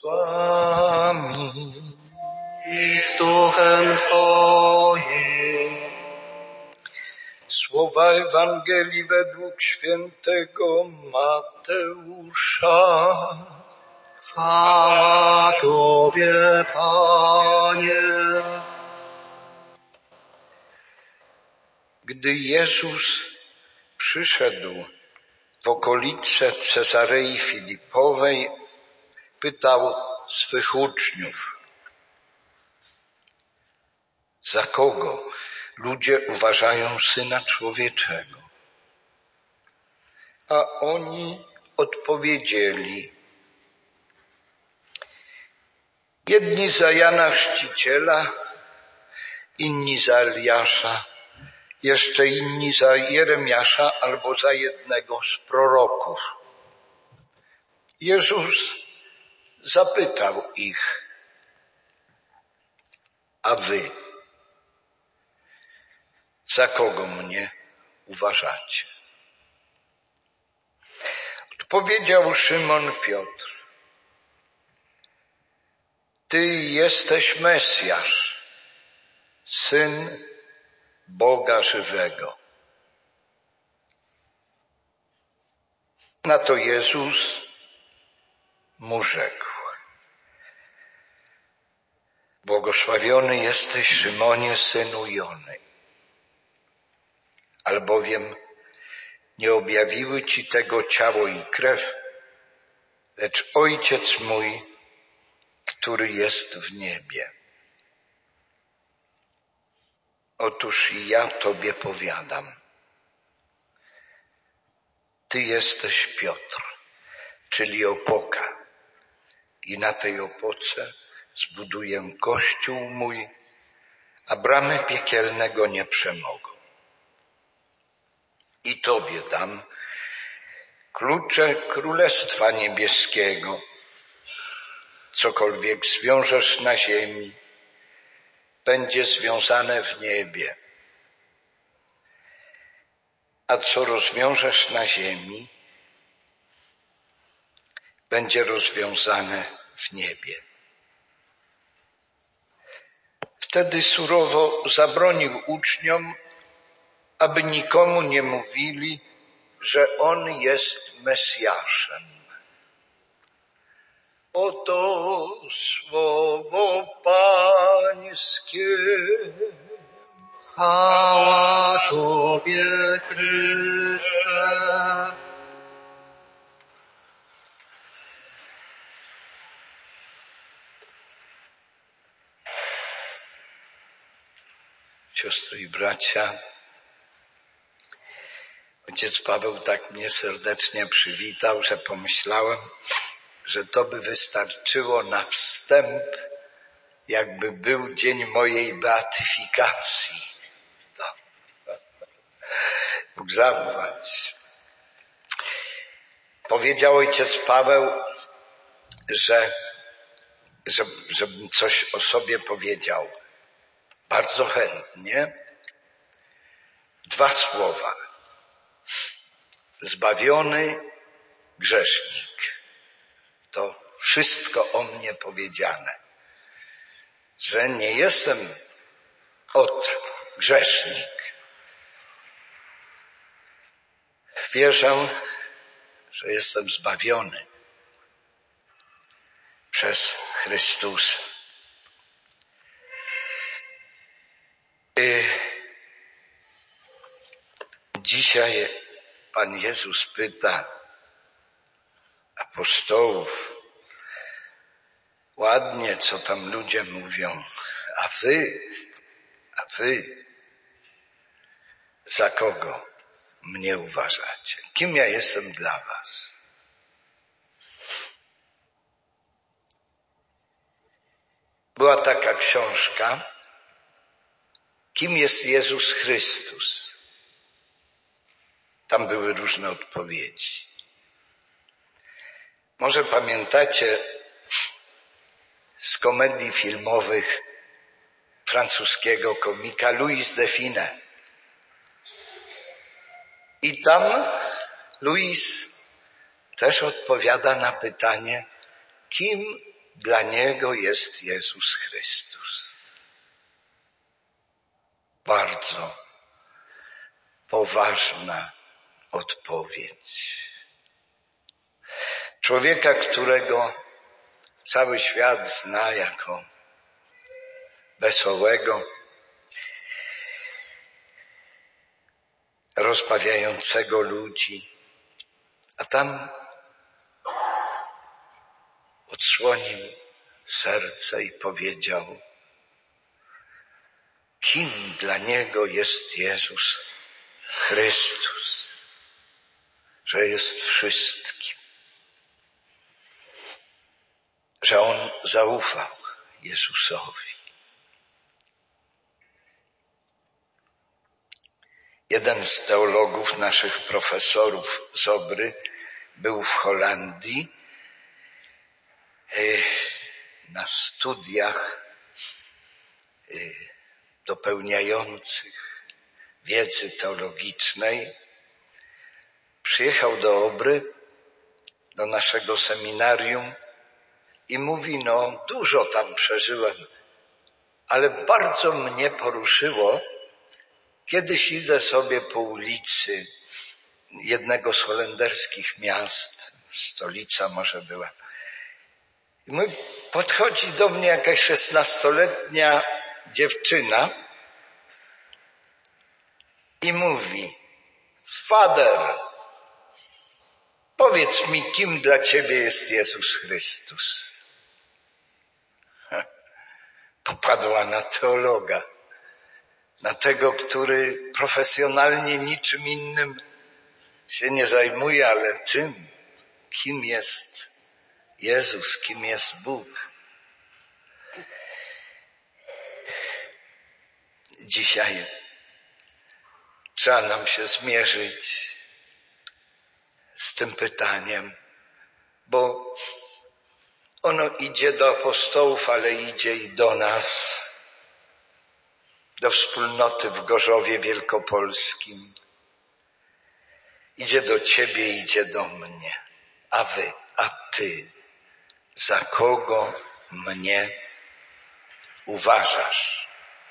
wami i z duchem Twoim. Słowa Ewangelii według świętego Mateusza. Chwała Tobie, Panie. Gdy Jezus przyszedł w okolice Cezarei Filipowej, pytał swych uczniów: za kogo ludzie uważają Syna Człowieczego? A oni odpowiedzieli: jedni za Jana Chrzciciela, inni za Eliasza, jeszcze inni za Jeremiasza albo za jednego z proroków. Jezus zapytał ich: a wy za kogo mnie uważacie? Odpowiedział Szymon Piotr: Ty jesteś Mesjasz, Syn Boga żywego. Na to Jezus mu rzekł: błogosławiony jesteś, Szymonie, synu Jony, albowiem nie objawiły ci tego ciało i krew, lecz Ojciec mój, który jest w niebie. Otóż i ja tobie powiadam, ty jesteś Piotr, czyli opoka, i na tej opoce zbuduję Kościół mój, a bramy piekielne go nie przemogą. I tobie dam klucze Królestwa Niebieskiego. Cokolwiek zwiążesz na ziemi, będzie związane w niebie, a co rozwiążesz na ziemi, będzie rozwiązane w niebie. Wtedy surowo zabronił uczniom, aby nikomu nie mówili, że On jest Mesjaszem. Oto słowo Pańskie. Chwała Tobie, Chryste. Siostry i bracia, ojciec Paweł tak mnie serdecznie przywitał, że pomyślałem, że to by wystarczyło na wstęp, jakby był dzień mojej beatyfikacji. To mógł zapłać. Powiedział ojciec Paweł, żebym coś o sobie powiedział. Bardzo chętnie. 2 słowa. Zbawiony grzesznik. To wszystko o mnie powiedziane. Że nie jestem grzesznik. Wierzę, że jestem zbawiony przez Chrystusa. Dzisiaj Pan Jezus pyta apostołów, ładnie, co tam ludzie mówią, a wy za kogo mnie uważacie? Kim ja jestem dla was? Była taka książka, Kim jest Jezus Chrystus? Tam były różne odpowiedzi. Może pamiętacie z komedii filmowych francuskiego komika Louis de Funès. I tam Louis też odpowiada na pytanie, kim dla niego jest Jezus Chrystus. Bardzo poważna odpowiedź. Człowieka, którego cały świat zna jako wesołego, rozbawiającego ludzi, a tam odsłonił serce i powiedział, kim dla niego jest Jezus Chrystus, że jest wszystkim, że on zaufał Jezusowi. Jeden z teologów, naszych profesorów z Obry, był w Holandii na studiach dopełniających wiedzy teologicznej. Przyjechał do Obry, do naszego seminarium i mówi, dużo tam przeżyłem, ale bardzo mnie poruszyło. Kiedyś idę sobie po ulicy jednego z holenderskich miast, stolica może była. I podchodzi do mnie jakaś 16-letnia dziewczyna i mówi, Fader, powiedz mi, kim dla ciebie jest Jezus Chrystus. Popadła na teologa, na tego, który profesjonalnie niczym innym się nie zajmuje, ale tym, kim jest Jezus, kim jest Bóg. Dzisiaj trzeba nam się zmierzyć z tym pytaniem, bo ono idzie do apostołów, ale idzie i do nas, do wspólnoty w Gorzowie Wielkopolskim. Idzie do ciebie, idzie do mnie. A ty, za kogo mnie uważasz?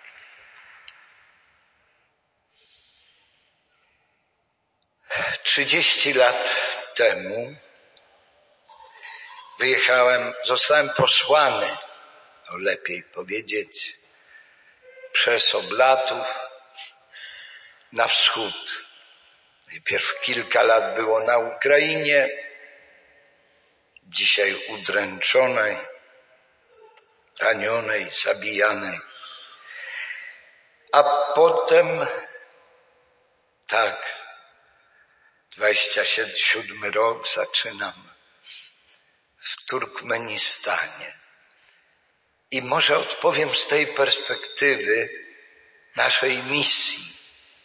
Trzydzieści lat temu zostałem posłany, lepiej powiedzieć, przez oblatów na wschód. Najpierw kilka lat było na Ukrainie, dzisiaj udręczonej, ranionej, zabijanej. A potem, 27 rok zaczynam w Turkmenistanie. I może odpowiem z tej perspektywy naszej misji.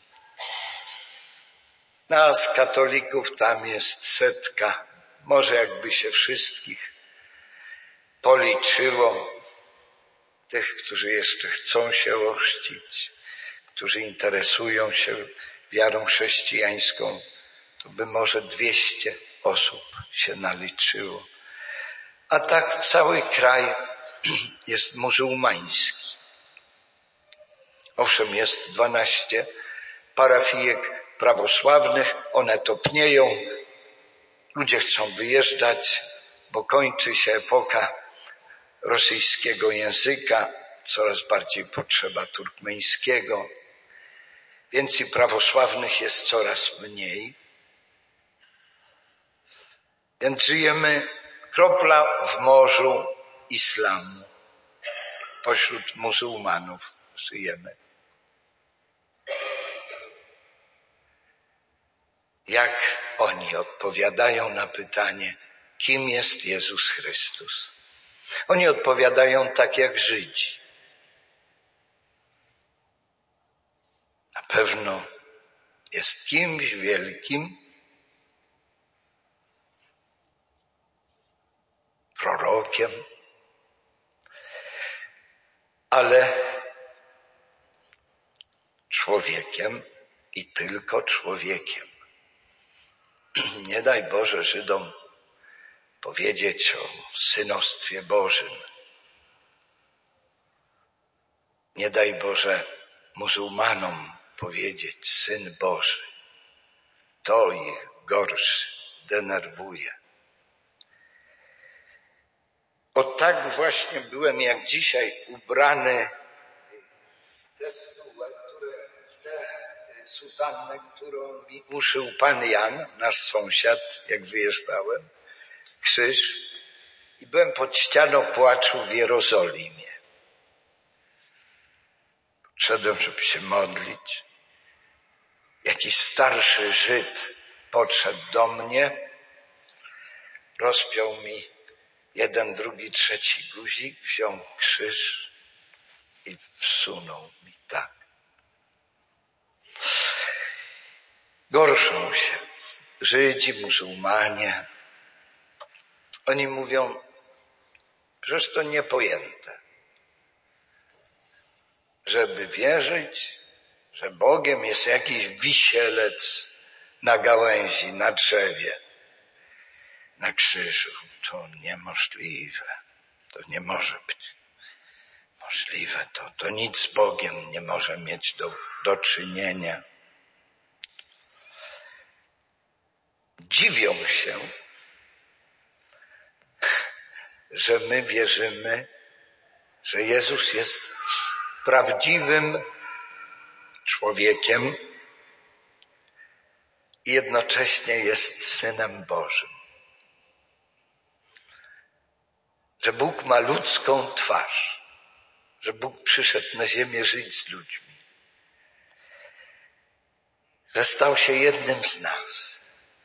Nas, katolików, tam jest 100. Może jakby się wszystkich policzyło, tych, którzy jeszcze chcą się ochrzcić, którzy interesują się wiarą chrześcijańską, to by może 200 osób się naliczyło. A tak cały kraj jest muzułmański. Owszem, jest 12 parafijek prawosławnych, one topnieją, ludzie chcą wyjeżdżać, bo kończy się epoka rosyjskiego języka, coraz bardziej potrzeba turkmeńskiego, więc i prawosławnych jest coraz mniej. Więc żyjemy kropla w morzu islamu. Pośród muzułmanów żyjemy. Jak oni odpowiadają na pytanie, kim jest Jezus Chrystus? Oni odpowiadają tak jak Żydzi. Na pewno jest kimś wielkim, prorokiem, ale człowiekiem i tylko człowiekiem. Nie daj Boże Żydom powiedzieć o synostwie Bożym. Nie daj Boże muzułmanom powiedzieć Syn Boży. To ich gorszy, denerwuje. O tak właśnie byłem jak dzisiaj ubrany tę sutannę, którą mi uszył pan Jan, nasz sąsiad, jak wyjeżdżałem, krzyż, i byłem pod ścianą płaczu w Jerozolimie. Podszedłem, żeby się modlić. Jakiś starszy Żyd podszedł do mnie, rozpiął mi jeden, drugi, trzeci guzik, wziął krzyż i wsunął mi tak. Gorszą się Żydzi, muzułmanie. Oni mówią, przecież to niepojęte, żeby wierzyć, że Bogiem jest jakiś wisielec na gałęzi, na drzewie, na krzyżu. To niemożliwe. To nie może być możliwe. To nic z Bogiem nie może mieć do czynienia. Dziwią się, że my wierzymy, że Jezus jest prawdziwym człowiekiem i jednocześnie jest Synem Bożym. Że Bóg ma ludzką twarz, że Bóg przyszedł na ziemię żyć z ludźmi, że stał się jednym z nas.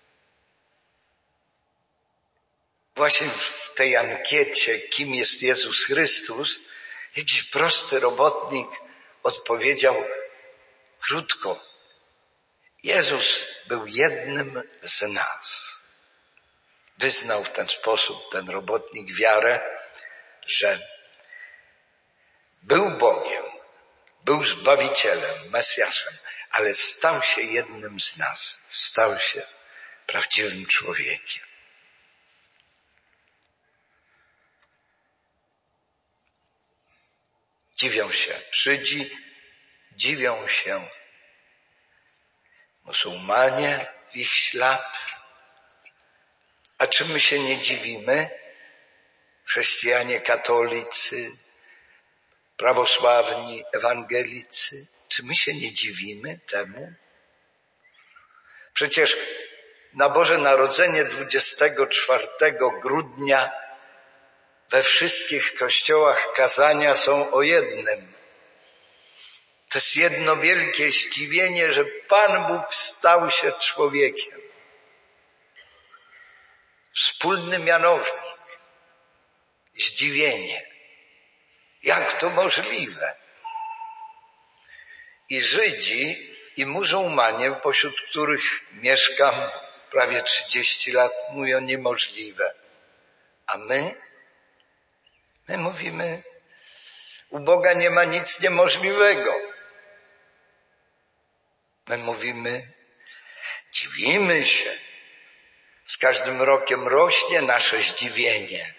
Właśnie w tej ankiecie, kim jest Jezus Chrystus, jakiś prosty robotnik odpowiedział krótko: Jezus był jednym z nas. Wyznał w ten sposób ten robotnik wiarę, że był Bogiem, był Zbawicielem, Mesjaszem, ale stał się jednym z nas, stał się prawdziwym człowiekiem. Dziwią się Żydzi, dziwią się muzułmanie w ich ślad. A czy my się nie dziwimy? Chrześcijanie katolicy, prawosławni, ewangelicy, czy my się nie dziwimy temu? Przecież na Boże Narodzenie 24 grudnia we wszystkich kościołach kazania są o jednym. To jest jedno wielkie zdziwienie, że Pan Bóg stał się człowiekiem. Wspólny mianownik. Zdziwienie. Jak to możliwe? I Żydzi, i muzułmanie, pośród których mieszkam prawie 30 lat, mówią niemożliwe. A my mówimy, u Boga nie ma nic niemożliwego. My mówimy, dziwimy się. Z każdym rokiem rośnie nasze zdziwienie.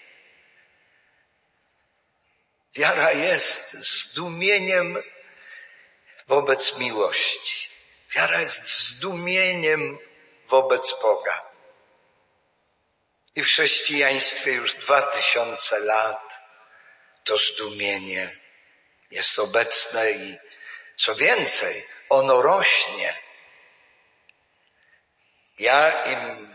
Wiara jest zdumieniem wobec miłości. Wiara jest zdumieniem wobec Boga. I w chrześcijaństwie już 2000 lat to zdumienie jest obecne i co więcej, ono rośnie. Ja im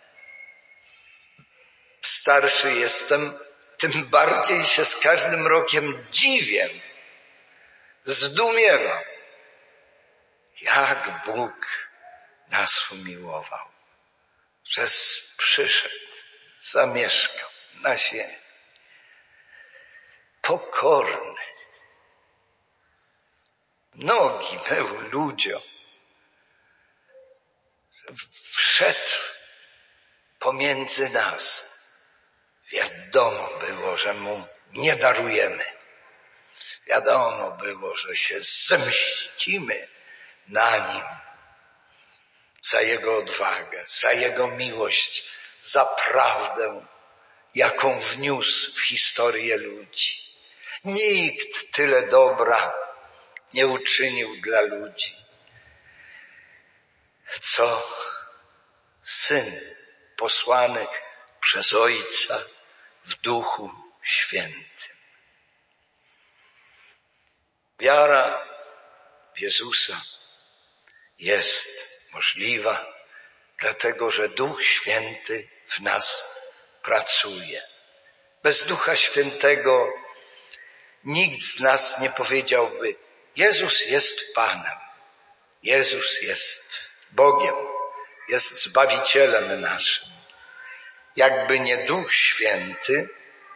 starszy jestem, tym bardziej się z każdym rokiem dziwię, zdumiewam, jak Bóg nas umiłował, że przyszedł, zamieszkał na ziemi. Pokorny. Nogi mył ludziom. Wszedł pomiędzy nas. Wiadomo było, że mu nie darujemy. Wiadomo było, że się zemścimy na nim za jego odwagę, za jego miłość, za prawdę, jaką wniósł w historię ludzi. Nikt tyle dobra nie uczynił dla ludzi, co Syn posłany przez Ojca w Duchu Świętym. Wiara w Jezusa jest możliwa, dlatego że Duch Święty w nas pracuje. Bez Ducha Świętego nikt z nas nie powiedziałby: Jezus jest Panem, Jezus jest Bogiem, jest Zbawicielem naszym. Jakby nie Duch Święty,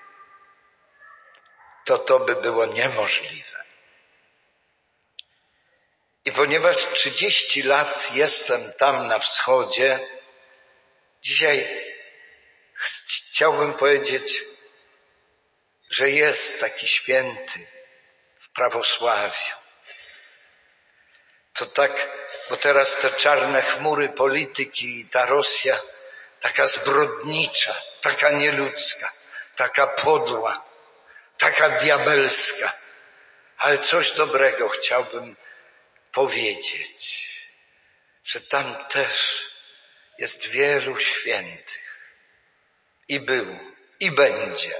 to by było niemożliwe. I ponieważ 30 lat jestem tam na wschodzie, dzisiaj chciałbym powiedzieć, że jest taki święty w prawosławiu. To tak, bo teraz te czarne chmury polityki i ta Rosja taka zbrodnicza, taka nieludzka, taka podła, taka diabelska. Ale coś dobrego chciałbym powiedzieć, że tam też jest wielu świętych. I był, i będzie.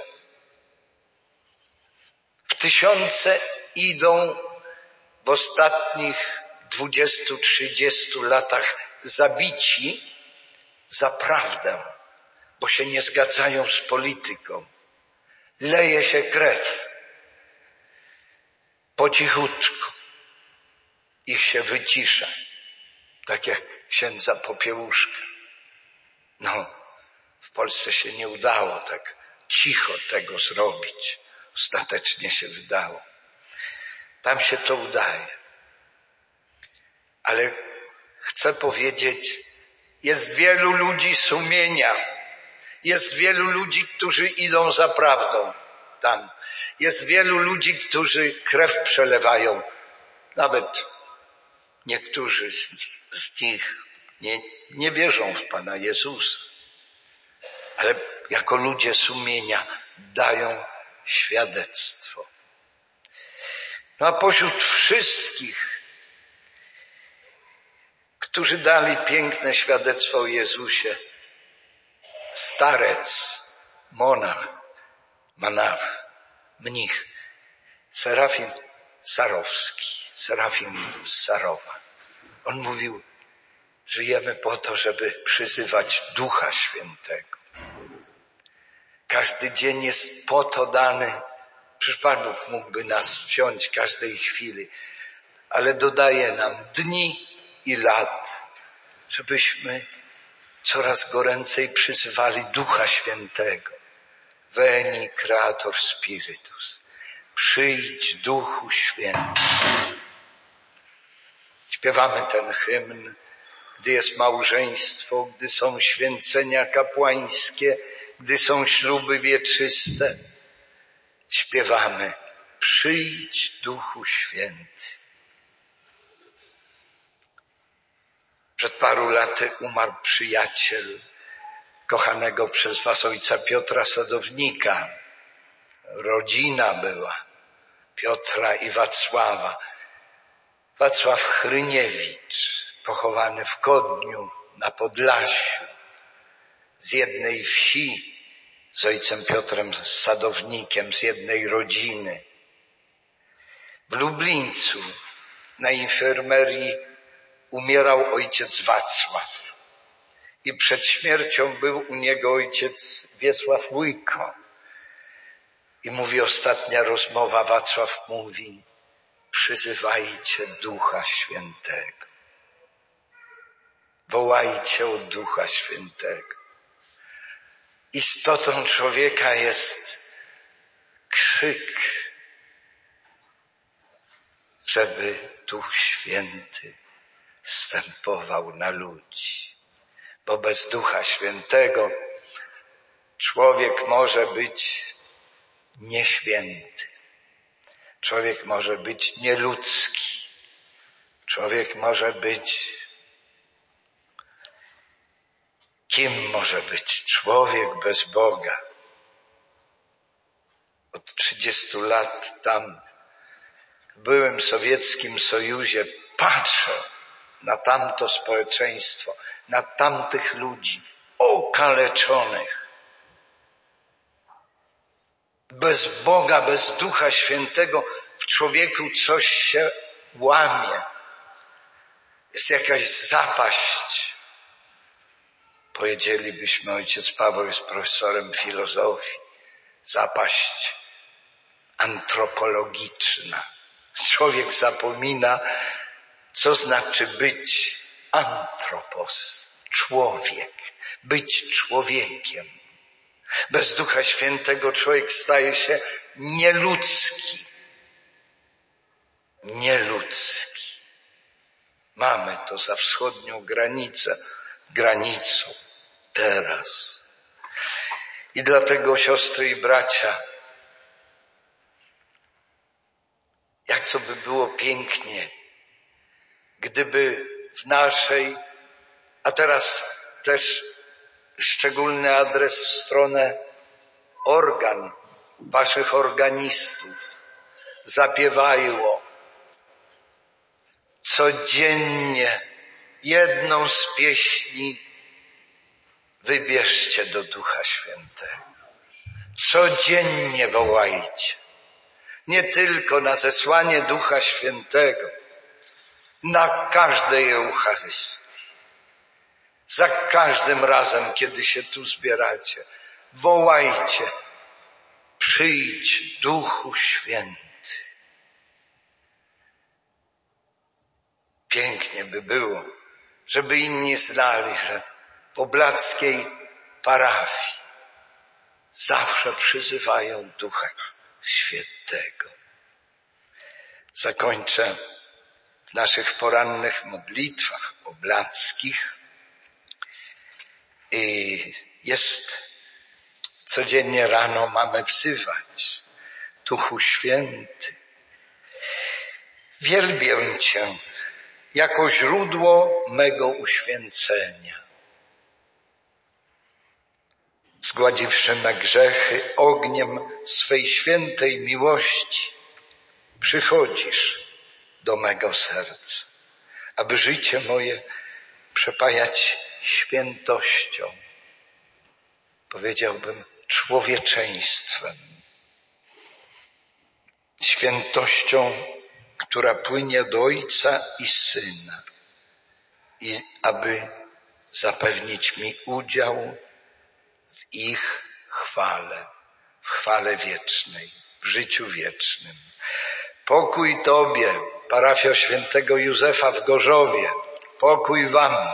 W tysiące idą w ostatnich 20-30 latach zabici za prawdę, bo się nie zgadzają z polityką. Leje się krew. Po cichutku. Ich się wycisza. Tak jak księdza Popiełuszka. W Polsce się nie udało tak cicho tego zrobić. Ostatecznie się wydało. Tam się to udaje. Ale chcę powiedzieć, jest wielu ludzi sumienia. Jest wielu ludzi, którzy idą za prawdą tam. Jest wielu ludzi, którzy krew przelewają. Nawet niektórzy z nich nie wierzą w Pana Jezusa. Ale jako ludzie sumienia dają świadectwo. A pośród wszystkich, którzy dali piękne świadectwo o Jezusie, starec, monach, mnich, Serafim z Sarowa. On mówił, żyjemy po to, żeby przyzywać Ducha Świętego. Każdy dzień jest po to dany. Przecież Pan Bóg mógłby nas wziąć każdej chwili, ale dodaje nam dni i lat, żebyśmy coraz goręcej przyzywali Ducha Świętego. Veni Creator Spiritus. Przyjdź Duchu Święty. Śpiewamy ten hymn, gdy jest małżeństwo, gdy są święcenia kapłańskie, gdy są śluby wieczyste. Śpiewamy: przyjdź Duchu Święty. Przed paru laty umarł przyjaciel kochanego przez was ojca Piotra Sadownika. Rodzina była Piotra i Wacława. Wacław Chryniewicz, pochowany w Kodniu na Podlasiu, z jednej wsi, z ojcem Piotrem Sadownikiem, z jednej rodziny. W Lublińcu na infirmerii umierał ojciec Wacław i przed śmiercią był u niego ojciec Wiesław Wójko. I mówi ostatnia rozmowa, Wacław mówi: przyzywajcie Ducha Świętego. Wołajcie o Ducha Świętego. Istotą człowieka jest krzyk, żeby Duch Święty zstępował na ludzi. Bo bez Ducha Świętego człowiek może być nieświęty. Człowiek może być nieludzki. Człowiek może być... Kim może być człowiek bez Boga? Od 30 lat tam w byłym sowieckim Sojuzie patrzę na tamto społeczeństwo, na tamtych ludzi okaleczonych. Bez Boga, bez Ducha Świętego w człowieku coś się łamie. Jest jakaś zapaść. Powiedzielibyśmy, ojciec Paweł jest profesorem filozofii. Zapaść antropologiczna. Człowiek zapomina, co znaczy być antropos, człowiek, być człowiekiem. Bez Ducha Świętego człowiek staje się nieludzki. Nieludzki. Mamy to za wschodnią granicą teraz. I dlatego, siostry i bracia, jak to by było pięknie, gdyby w naszej, a teraz też szczególny adres w stronę waszych organistów, zapiewało codziennie jedną z pieśni wybierzcie do Ducha Świętego. Codziennie wołajcie. Nie tylko na zesłanie Ducha Świętego, na każdej Eucharystii. Za każdym razem, kiedy się tu zbieracie, wołajcie, przyjdź Duchu Święty. Pięknie by było, żeby inni znali, że w oblackiej parafii zawsze przyzywają Ducha Świętego. Zakończę w naszych porannych modlitwach oblackich. I codziennie rano mamy wzywać: Duchu Święty, wielbię Cię jako źródło mego uświęcenia. Zgładziwszy me grzechy ogniem swej świętej miłości, przychodzisz do mego serca, aby życie moje przepajać świętością, powiedziałbym człowieczeństwem. Świętością, która płynie do Ojca i Syna, i aby zapewnić mi udział w ich chwale, w chwale wiecznej, w życiu wiecznym. Pokój Tobie, parafio świętego Józefa w Gorzowie, pokój Wam.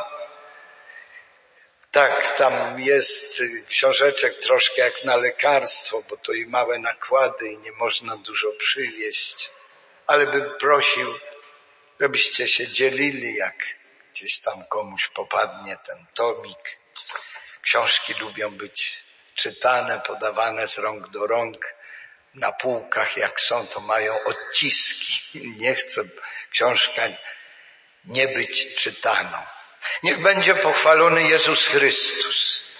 Tak, tam jest książeczek troszkę jak na lekarstwo, bo to i małe nakłady i nie można dużo przywieźć. Ale bym prosił, żebyście się dzielili, jak gdzieś tam komuś popadnie ten tomik. Książki lubią być czytane, podawane z rąk do rąk. Na półkach jak są, to mają odciski. Nie chcę książka nie być czytaną. Niech będzie pochwalony Jezus Chrystus.